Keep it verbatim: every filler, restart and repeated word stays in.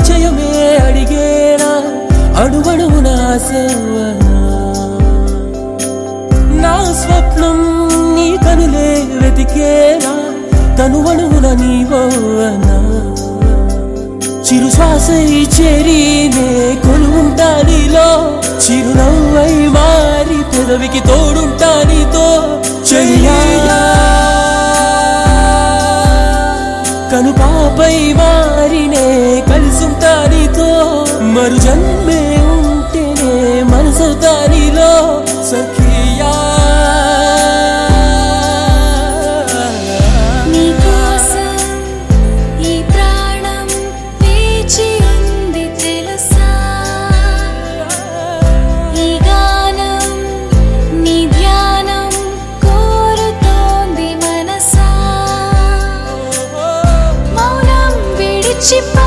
పరిచయమే అడిగేనా అడుగడుగున ఆశవనా నా స్వప్నం నీ కనులే వెతికేనా తనువణువున నీవోనా చిరు శ్వాసై చేరినే కొలువుంటా నీలో చిరునవ్వై మారి పెదవికి తోడుంటా నీతో చెయ్యా కను పాపై మారినే కలిసుంటా నీతో మరు జన్మే ఉంటేనే మనసవుతా నీలో సఖియా Chip